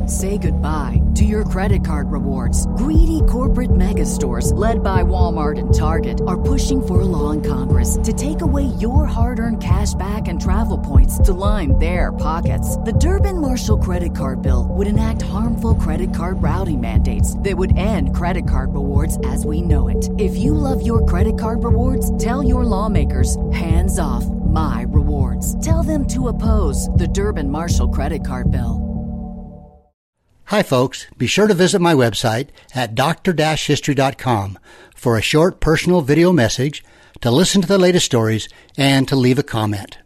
Say goodbye to your credit card rewards. Greedy corporate mega stores, led by Walmart and Target, are pushing for a law in Congress to take away your hard-earned cash back and travel points to line their pockets. The Durbin-Marshall credit card bill would enact harmful credit card routing mandates that would end credit card rewards as we know it. If you love your credit card rewards, tell your lawmakers, hands off my rewards. Tell them to oppose the Durbin-Marshall credit card bill. Hi folks, be sure to visit my website at dr-history.com for a short personal video message, to listen to the latest stories, and to leave a comment.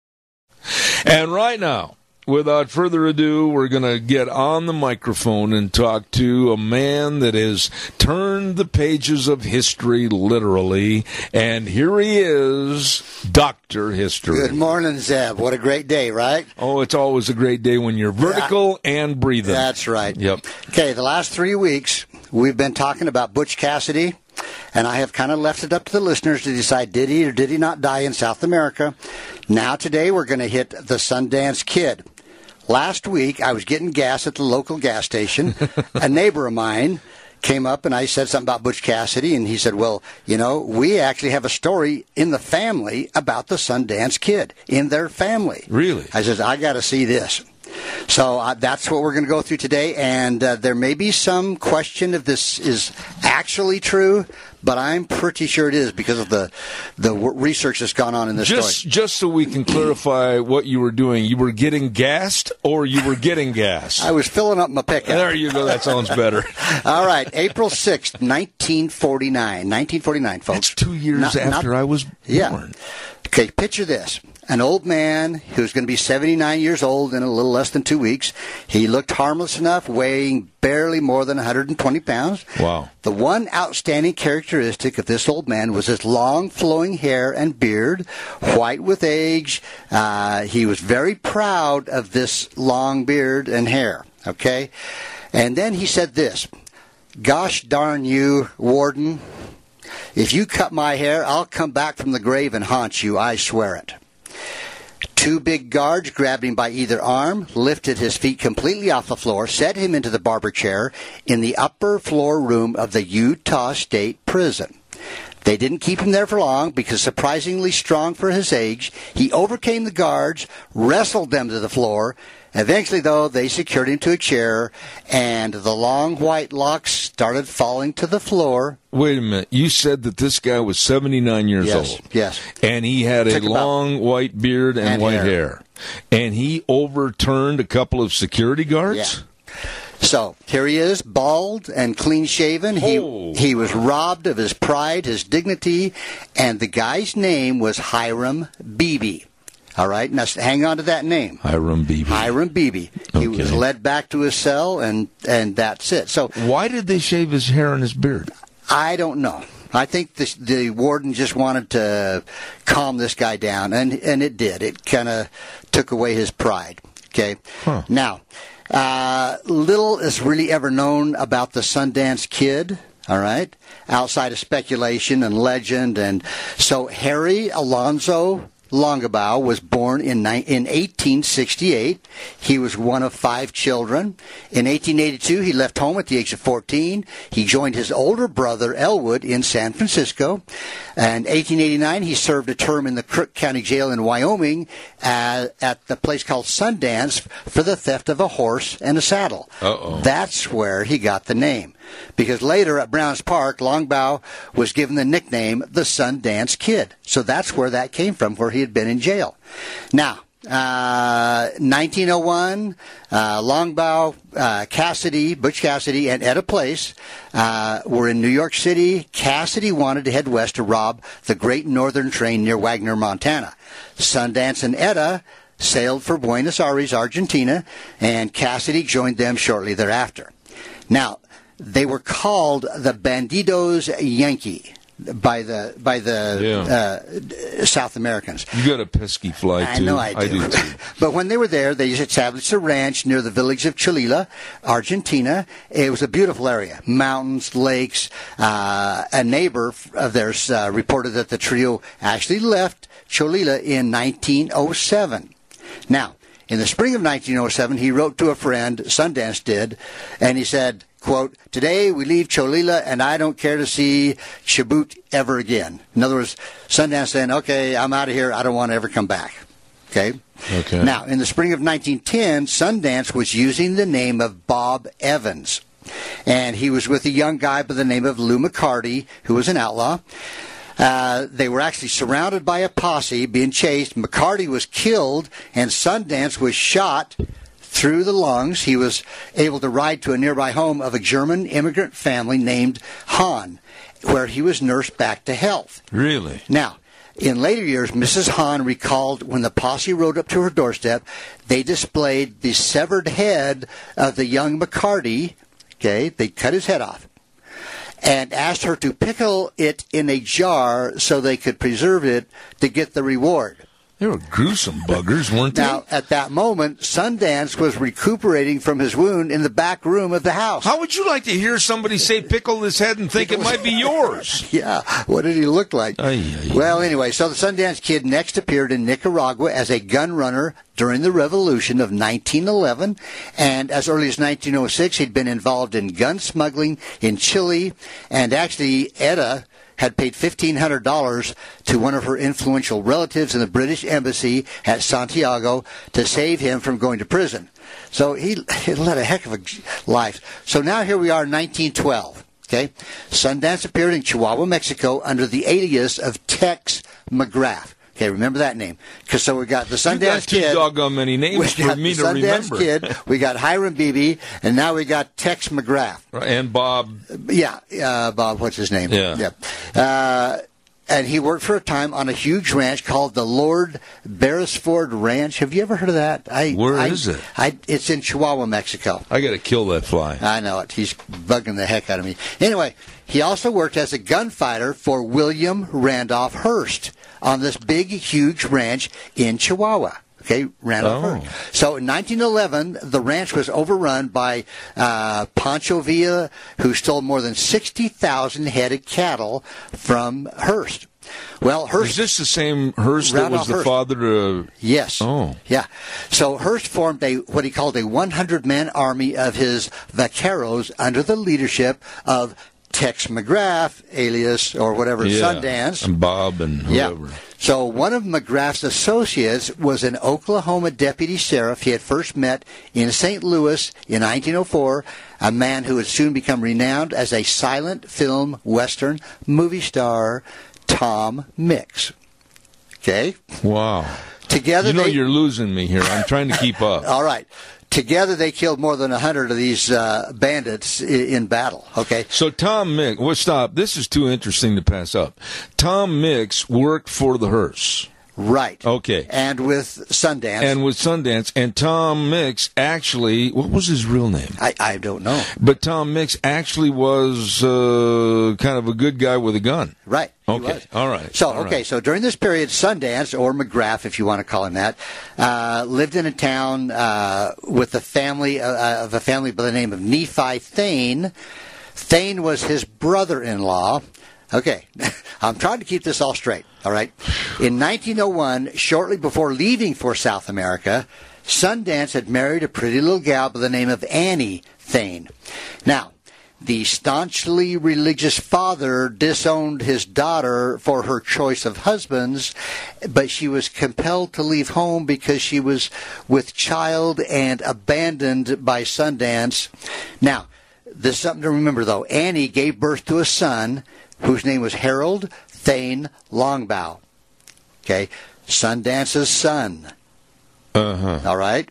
And right now, without further ado, we're going to get on the microphone and talk to a man that has turned the pages of history literally. And here he is, Dr. History. Good morning, Zeb. What a great day, right? Oh, it's always a great day when you're vertical and breathing. That's right. Yep. Okay, the last 3 weeks, we've been talking about Butch Cassidy, and I have kind of left it up to the listeners to decide, did he or did he not die in South America? Now today, we're going to hit the Sundance Kid. Last week, I was getting gas at the local gas station. A neighbor of mine came up, and I said something about Butch Cassidy, and he said, well, you know, we actually have a story in the family about the Sundance Kid, in their family. Really? I said, I got to see this. So that's what we're going to go through today, and there may be some question if this is actually true, but I'm pretty sure it is because of the research that's gone on in this story. Just so we can clarify what you were doing, you were getting gassed or you were getting gas? I was filling up my pickup. There you go. That sounds better. All right. April 6th, 1949. 1949, folks. That's 2 years after I was born. Yeah. Okay, picture this. An old man who's going to be 79 years old in a little less than 2 weeks. He looked harmless enough, weighing barely more than 120 pounds. Wow. The one outstanding characteristic of this old man was his long flowing hair and beard, white with age. He was very proud of this long beard and hair, okay? And then he said this, "Gosh darn you, Warden. If you cut my hair, I'll come back from the grave and haunt you, I swear it." Two big guards grabbed him by either arm, lifted his feet completely off the floor, set him into the barber chair in the upper floor room of the Utah State Prison. They didn't keep him there for long because, surprisingly strong for his age, he overcame the guards, wrestled them to the floor. Eventually, though, they secured him to a chair, and the long white locks started falling to the floor. Wait a minute. You said that this guy was 79 years old. Yes. And he had a long white beard and white hair. And he overturned a couple of security guards? Yeah. So, here he is, bald and clean-shaven. He was robbed of his pride, his dignity, and the guy's name was Hiram Beebe. All right, now hang on to that name. Hiram Beebe. Hiram Beebe. Okay. He was led back to his cell, and that's it. So, why did they shave his hair and his beard? I don't know. I think the warden just wanted to calm this guy down, and it did. It kind of took away his pride. Okay. Huh. Now, little is really ever known about the Sundance Kid. All right, outside of speculation and legend, and so Harry Alonzo Longabaugh was born in 1868. He was one of 5 children. In 1882, he left home at the age of 14. He joined his older brother, Elwood, in San Francisco. And 1889, he served a term in the Crook County Jail in Wyoming at the place called Sundance for the theft of a horse and a saddle. Uh-oh. That's where he got the name. Because later at Browns Park, Longabaugh was given the nickname the Sundance Kid. So that's where that came from, where he had been in jail. Now, 1901, Longabaugh, Butch Cassidy, and Etta Place were in New York City. Cassidy wanted to head west to rob the Great Northern Train near Wagner, Montana. Sundance and Etta sailed for Buenos Aires, Argentina, and Cassidy joined them shortly thereafter. Now, they were called the Bandidos Yankee by the South Americans. You got a pesky fly, too. I know I do. I do, too. But when they were there, they established a ranch near the village of Cholula, Argentina. It was a beautiful area. Mountains, lakes. A neighbor of theirs reported that the trio actually left Cholula in 1907. Now, in the spring of 1907, he wrote to a friend, Sundance did, and he said, quote, "Today we leave Cholula, and I don't care to see Chubut ever again." In other words, Sundance saying, okay, I'm out of here. I don't want to ever come back. Okay? Now, in the spring of 1910, Sundance was using the name of Bob Evans. And he was with a young guy by the name of Lou McCarty, who was an outlaw. They were actually surrounded by a posse being chased. McCarty was killed, and Sundance was shot through the lungs. He was able to ride to a nearby home of a German immigrant family named Hahn, where he was nursed back to health. Really? Now, in later years, Mrs. Hahn recalled when the posse rode up to her doorstep, they displayed the severed head of the young McCarty. Okay, they cut his head off and asked her to pickle it in a jar so they could preserve it to get the reward. They were gruesome buggers, weren't they? Now, at that moment, Sundance was recuperating from his wound in the back room of the house. How would you like to hear somebody say pickle his head and think it might be yours? Yeah, what did he look like? Aye. Well, anyway, so the Sundance Kid next appeared in Nicaragua as a gun runner during the Revolution of 1911, and as early as 1906, he'd been involved in gun smuggling in Chile, and actually, Etta had paid $1,500 to one of her influential relatives in the British Embassy at Santiago to save him from going to prison. So he led a heck of a life. So now here we are in 1912. Okay, Sundance appeared in Chihuahua, Mexico under the alias of Tex McGrath. Okay, remember that name. Because so we got the Sundance Kid. Too doggone many names for me to remember. Kid, we got Hiram Beebe, and now we got Tex McGrath. And Bob. Yeah, Bob, what's his name? Yeah. And he worked for a time on a huge ranch called the Lord Beresford Ranch. Have you ever heard of that? Where is it? It's in Chihuahua, Mexico. I got to kill that fly. I know it. He's bugging the heck out of me. Anyway, he also worked as a gunfighter for William Randolph Hearst on this big, huge ranch in Chihuahua. Okay, Randolph Hearst. So in 1911, the ranch was overrun by Pancho Villa, who stole more than 60,000 head of cattle from Hearst. Well, Hearst... Is this the same Hearst that was the father of... Yes. Oh. Yeah. So Hearst formed what he called a 100-man army of his vaqueros under the leadership of Tex McGrath, alias, or whatever, Sundance. And Bob and whoever. Yeah. So one of McGrath's associates was an Oklahoma deputy sheriff he had first met in St. Louis in 1904, a man who would soon become renowned as a silent film Western movie star, Tom Mix. Okay? Wow. Together you're losing me here. I'm trying to keep up. All right. Together, they killed more than 100 of these bandits in battle. Okay. So Tom Mix, well, stop. This is too interesting to pass up. Tom Mix worked for the Hearsts. Right. Okay. And with Sundance. And Tom Mix actually, what was his real name? I don't know. But Tom Mix actually was kind of a good guy with a gun. Right. Okay. All right. So during this period, Sundance, or McGrath, if you want to call him that, lived in a town with a family by the name of Nephi Thane. Thane was his brother-in-law. Okay, I'm trying to keep this all straight, all right? In 1901, shortly before leaving for South America, Sundance had married a pretty little gal by the name of Annie Thane. Now, the staunchly religious father disowned his daughter for her choice of husbands, but she was compelled to leave home because she was with child and abandoned by Sundance. Now, there's something to remember, though. Annie gave birth to a son whose name was Harold Thane Longbow. Okay? Sundance's son. All right?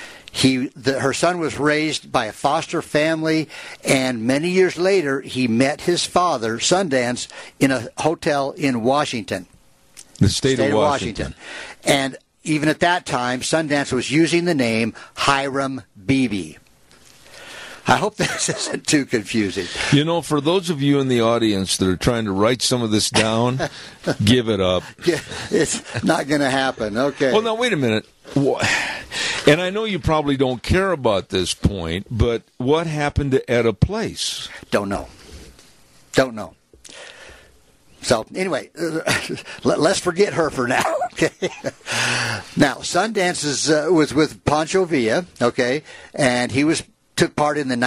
Her son was raised by a foster family, and many years later, he met his father, Sundance, in a hotel in Washington. The state of Washington. And even at that time, Sundance was using the name Hiram Beebe. I hope this isn't too confusing. You know, for those of you in the audience that are trying to write some of this down, give it up. Yeah, it's not going to happen. Okay. Well, now, wait a minute. And I know you probably don't care about this point, but what happened to Etta Place? Don't know. So, anyway, let's forget her for now. Okay. Now, Sundance was with Pancho Villa, okay, and he took part in the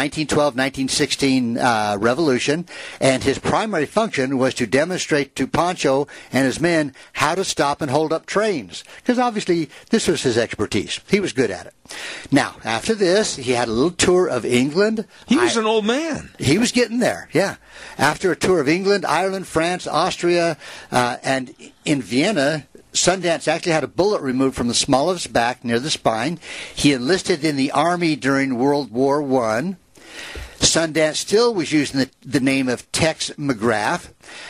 1912-1916 revolution, and his primary function was to demonstrate to Pancho and his men how to stop and hold up trains, because obviously this was his expertise. He was good at it. Now, after this, he had a little tour of England. He was an old man. He was getting there, yeah. After a tour of England, Ireland, France, Austria, and in Vienna, Sundance actually had a bullet removed from the small of his back near the spine. He enlisted in the Army during World War I. Sundance still was using the name of Tex McGrath.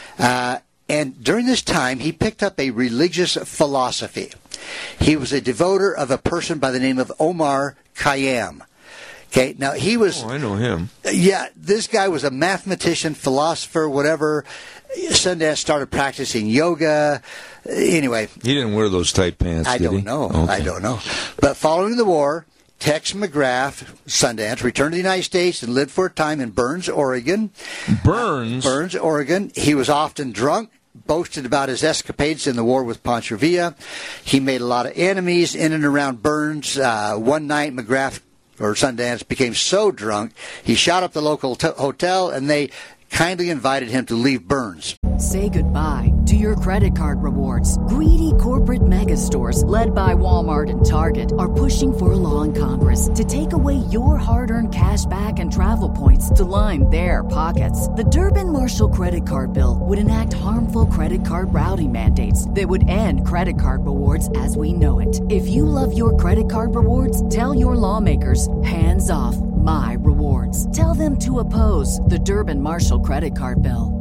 And during this time, he picked up a religious philosophy. He was a devoter of a person by the name of Omar Khayyam. Okay, now he was... Oh, I know him. Yeah, this guy was a mathematician, philosopher, whatever. Sundance started practicing yoga. Anyway. He didn't wear those tight pants, I did he? don't know. Okay. I don't know. But following the war, Tex McGrath, Sundance, returned to the United States and lived for a time in Burns, Oregon. Burns? Burns, Oregon. He was often drunk, boasted about his escapades in the war with Pancho Villa. He made a lot of enemies in and around Burns. One night, McGrath, or Sundance, became so drunk, he shot up the local hotel, and they kindly invited him to leave Burns. Say goodbye to your credit card rewards. Greedy corporate mega stores, led by Walmart and Target, are pushing for a law in Congress to take away your hard-earned cash back and travel points to line their pockets. The Durbin-Marshall credit card bill would enact harmful credit card routing mandates that would end credit card rewards as we know it. If you love your credit card rewards, tell your lawmakers, hands off my rewards. Tell them to oppose the Durbin-Marshall credit card bill.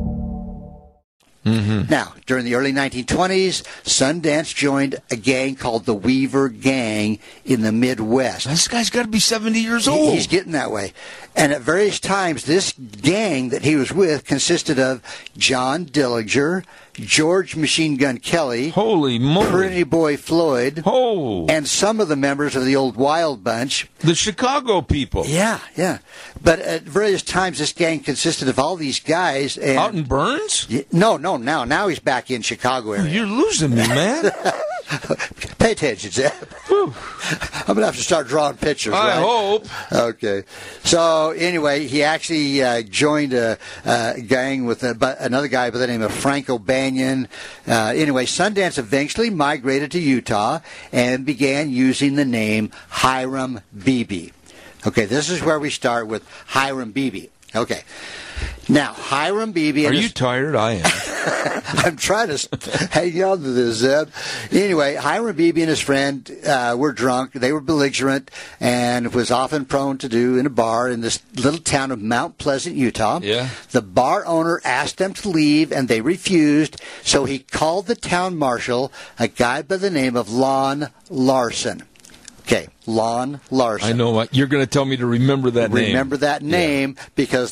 Mm-hmm. Now, during the early 1920s, Sundance joined a gang called the Weaver Gang in the Midwest. This guy's got to be 70 years old. He's getting that way. And at various times, this gang that he was with consisted of John Dillinger, George Machine Gun Kelly, Holy moly, Pretty Boy Floyd, oh, and some of the members of the old Wild Bunch. The Chicago people. Yeah, yeah. But at various times, this gang consisted of all these guys. And out in Burns? No, now he's back in Chicago area. You're losing me, man. Pay attention, Zeb. I'm going to have to start drawing pictures, I right? hope. Okay. So, anyway, he actually joined a gang with another guy by the name of Frank O'Banion. Anyway, Sundance eventually migrated to Utah and began using the name Hiram Beebe. Okay, this is where we start with Hiram Beebe. Okay. Now, Hiram Beebe... Are you tired? I am. I'm trying to hang on to this, Zeb. Anyway, Hiram Beebe and his friend were drunk. They were belligerent and was often prone to do in a bar in this little town of Mount Pleasant, Utah. Yeah. The bar owner asked them to leave, and they refused, so he called the town marshal, a guy by the name of Lon Larson. Okay, Lon Larson. I know what you're going to tell me to remember that name. Remember that name because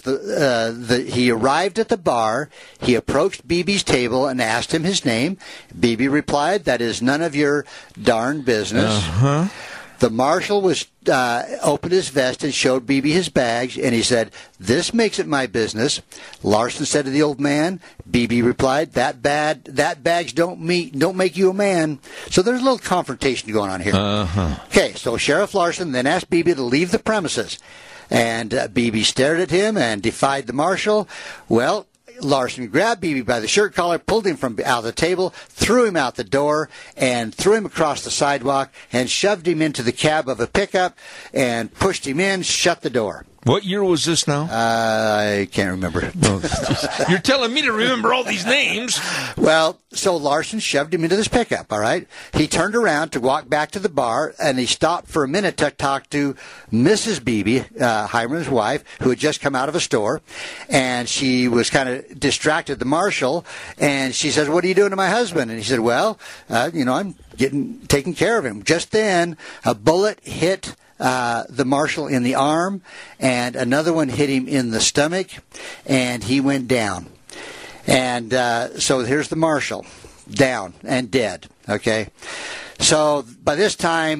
he arrived at the bar. He approached Beebe's table and asked him his name. Beebe replied, "That is none of your darn business." Uh-huh. The marshal opened his vest and showed Beebe his bags, and he said, "This makes it my business." Larson said to the old man. Beebe replied, "That bags don't make you a man." So there's a little confrontation going on here. Uh-huh. Okay, so Sheriff Larson then asked Beebe to leave the premises, and Beebe stared at him and defied the marshal. Well, Larson grabbed Beebe by the shirt collar, pulled him from out of the table, threw him out the door, and threw him across the sidewalk, and shoved him into the cab of a pickup, and pushed him in, shut the door. What year was this now? I can't remember. You're telling me to remember all these names. Well, so Larson shoved him into this pickup, all right? He turned around to walk back to the bar, and he stopped for a minute to talk to Mrs. Beebe, Hiram's wife, who had just come out of a store, and she was kind of distracted, the marshal, and she said, "What are you doing to my husband?" And he said, "Well, I'm taking care of him." Just then, a bullet hit the marshal in the arm, and another one hit him in the stomach, and he went down. And so here's the marshal, down and dead, okay? So by this time,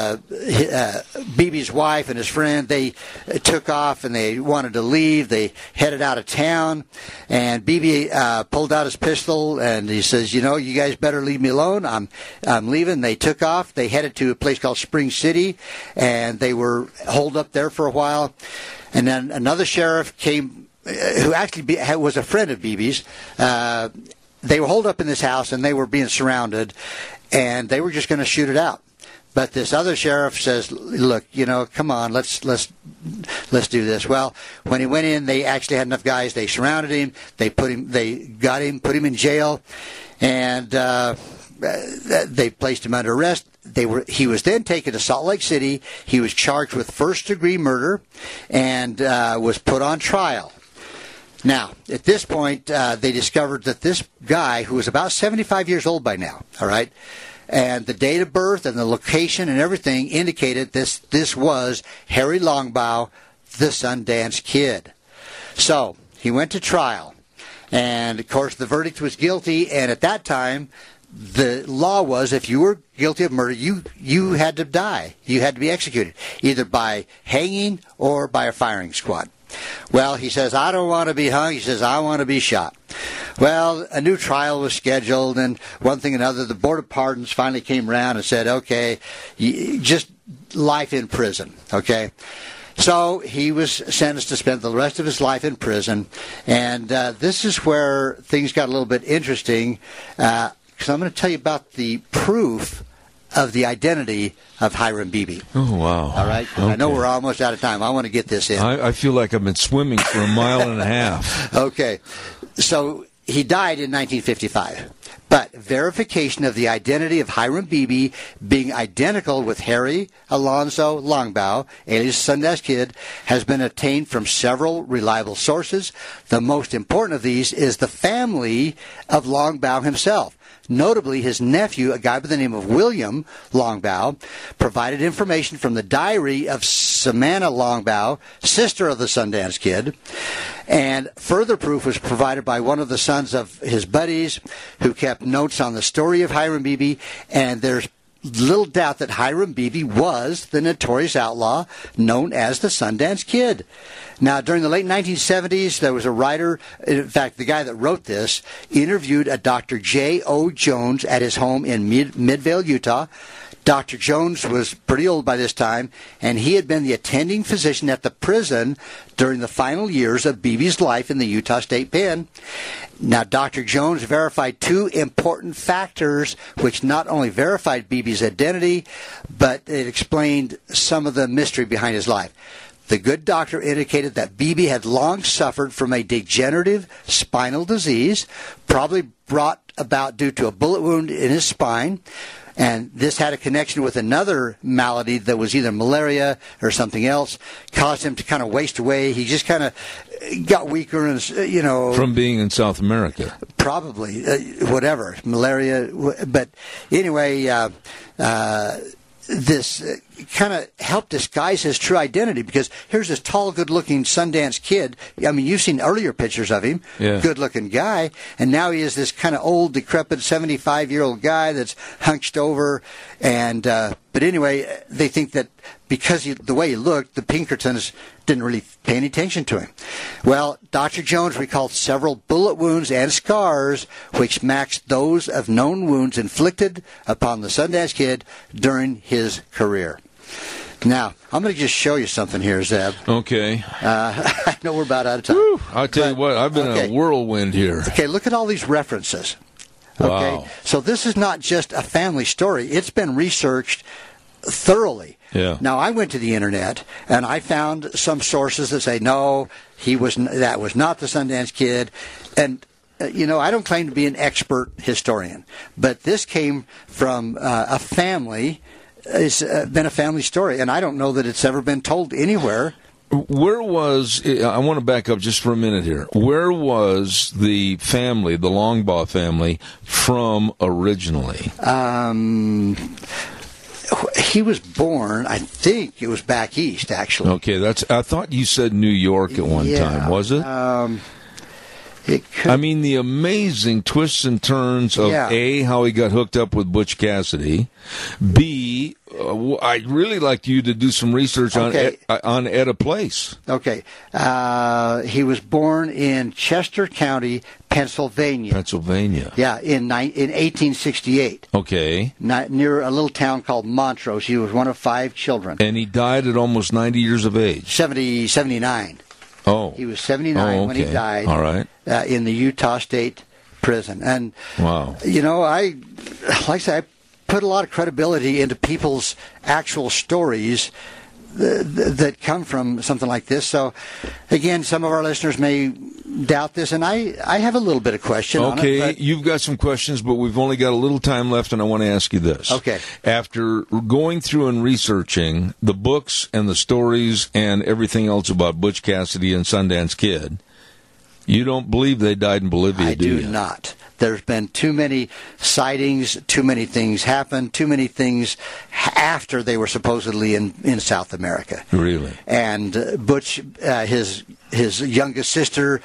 Beebe's wife and his friend, they took off and they wanted to leave. They headed out of town, and Beebe pulled out his pistol and he says, you guys better leave me alone. I'm leaving. They took off. They headed to a place called Spring City, and they were holed up there for a while. And then another sheriff came, who actually was a friend of Beebe's. They were holed up in this house, and they were being surrounded, and they were just going to shoot it out. But this other sheriff says, "Look, come on, let's do this." Well, when he went in, they actually had enough guys. They surrounded him. They put him in jail, and they placed him under arrest. He was then taken to Salt Lake City. He was charged with first-degree murder, and was put on trial. Now, at this point, they discovered that this guy, who was about 75 years old by now, all right, and the date of birth and the location and everything indicated this was Harry Longbaugh, the Sundance Kid. So he went to trial, and, of course, the verdict was guilty, and at that time, the law was if you were guilty of murder, you had to die. You had to be executed, either by hanging or by a firing squad. Well, he says, I don't want to be hung. He says, I want to be shot. Well, a new trial was scheduled, and one thing and another, the Board of Pardons finally came around and said, okay, just life in prison, okay? So he was sentenced to spend the rest of his life in prison, and this is where things got a little bit interesting, because I'm going to tell you about the proof of the identity of Hiram Beebe. Oh, wow. All right? Okay. I know we're almost out of time. I want to get this in. I feel like I've been swimming for a mile and a half. Okay. So he died in 1955. But verification of the identity of Hiram Beebe being identical with Harry Alonzo Longbaugh, alias Sundance Kid, has been obtained from several reliable sources. The most important of these is the family of Longbaugh himself. Notably, his nephew, a guy by the name of William Longbaugh, provided information from the diary of Samantha Longbaugh, sister of the Sundance Kid. And further proof was provided by one of the sons of his buddies who kept notes on the story of Hiram Beebe. And there's little doubt that Hiram Beebe was the notorious outlaw known as the Sundance Kid. Now, during the late 1970s, there was a writer, in fact, the guy that wrote this, interviewed a Dr. J.O. Jones at his home in Midvale, Utah. Dr. Jones was pretty old by this time, and he had been the attending physician at the prison during the final years of Beebe's life in the Utah State Pen. Now, Dr. Jones verified two important factors which not only verified Beebe's identity, but it explained some of the mystery behind his life. The good doctor indicated that Beebe had long suffered from a degenerative spinal disease, probably brought about due to a bullet wound in his spine. And this had a connection with another malady that was either malaria or something else, caused him to kind of waste away. He just kind of got weaker, and from being in South America, probably whatever malaria. But anyway, this kind of helped disguise his true identity, because here's this tall, good-looking Sundance Kid. I mean, you've seen earlier pictures of him, good-looking guy, and now he is this kind of old, decrepit, 75-year-old guy that's hunched over. And but anyway, they think that because the way he looked, the Pinkertons didn't really pay any attention to him. Well, Dr. Jones recalled several bullet wounds and scars which matched those of known wounds inflicted upon the Sundance Kid during his career. Now, I'm going to just show you something here, Zeb. Okay. I know we're about out of time. Whew, I'll tell you what, I've been a whirlwind here. Okay, look at all these references. Okay, wow. So this is not just a family story. It's been researched thoroughly. Yeah. Now, I went to the internet, and I found some sources that say, no, that was not the Sundance Kid. And, I don't claim to be an expert historian, but this came from a family. It's been a family story, and I don't know that it's ever been told anywhere. Where was, I want to back up just for a minute here. Where was the family, the Longbaugh family, from originally? He was born, I think it was back east, actually. Okay, I thought you said New York at one time, was it? I mean, the amazing twists and turns of A, how he got hooked up with Butch Cassidy. B, I'd really like you to do some research on Etta Place. Okay. He was born in Chester County, Pennsylvania. Yeah, in 1868. Okay. Near a little town called Montrose. He was one of 5 children. And he died at almost 90 years of age. 79. Oh. He was 79 when he died. All right. In the Utah State Prison. And, wow. You know, like I said, I put a lot of credibility into people's actual stories that come from something like this. So, again, some of our listeners may doubt this, and I have a little bit of question on it. Okay, you've got some questions, but we've only got a little time left, and I want to ask you this. Okay. After going through and researching the books and the stories and everything else about Butch Cassidy and Sundance Kid, you don't believe they died in Bolivia, do you? I do not. There's been too many sightings, too many things happened, too many things after they were supposedly in South America. Really? And Butch, his youngest sister,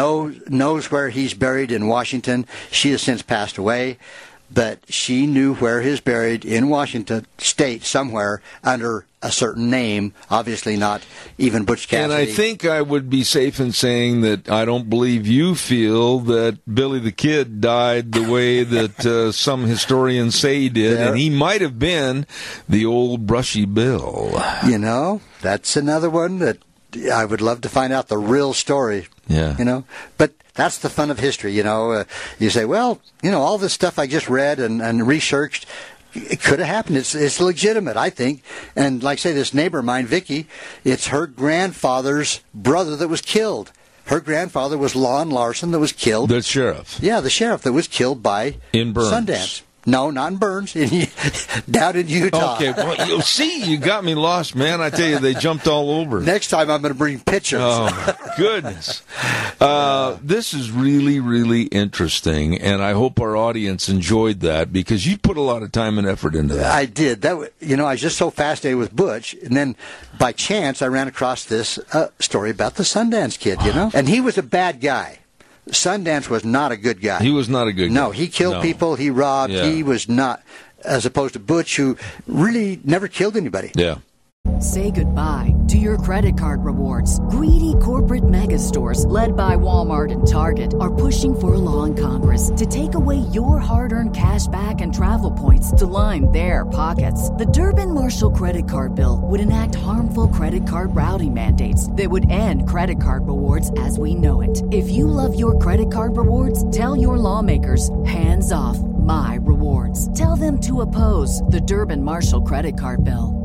knows where he's buried in Washington. She has since passed away, but she knew where he's buried in Washington State somewhere under a certain name, obviously not even Butch Cassidy. And I think I would be safe in saying that I don't believe you feel that Billy the Kid died the way that some historians say he did, and he might have been the old Brushy Bill. You know, that's another one that I would love to find out the real story. Yeah. You know, but that's the fun of history, you know. You say, well, you know, all this stuff I just read and researched, it could have happened. It's legitimate, I think. And like I say, this neighbor of mine, Vicky, it's her grandfather's brother that was killed. Her grandfather was Lon Larson that was killed. The sheriff. Yeah, the sheriff that was killed by in Burns. Sundance. No, not in Burns. Down in Utah. Okay, well, you got me lost, man. I tell you, they jumped all over. Next time I'm going to bring pictures. Oh, my goodness. This is really, really interesting, and I hope our audience enjoyed that because you put a lot of time and effort into that. I did. I was just so fascinated with Butch, and then by chance I ran across this story about the Sundance Kid, you know? And he was a bad guy. Sundance was not a good guy. He was not a good guy. No, he killed people. He robbed. Yeah. He was not, as opposed to Butch, who really never killed anybody. Yeah. Say goodbye to your credit card rewards. Greedy corporate mega stores, led by Walmart and Target, are pushing for a law in Congress to take away your hard-earned cash back and travel points to line their pockets. The Durbin-Marshall credit card bill would enact harmful credit card routing mandates that would end credit card rewards as we know it. If you love your credit card rewards, tell your lawmakers, hands off my rewards. Tell them to oppose the Durbin-Marshall credit card bill.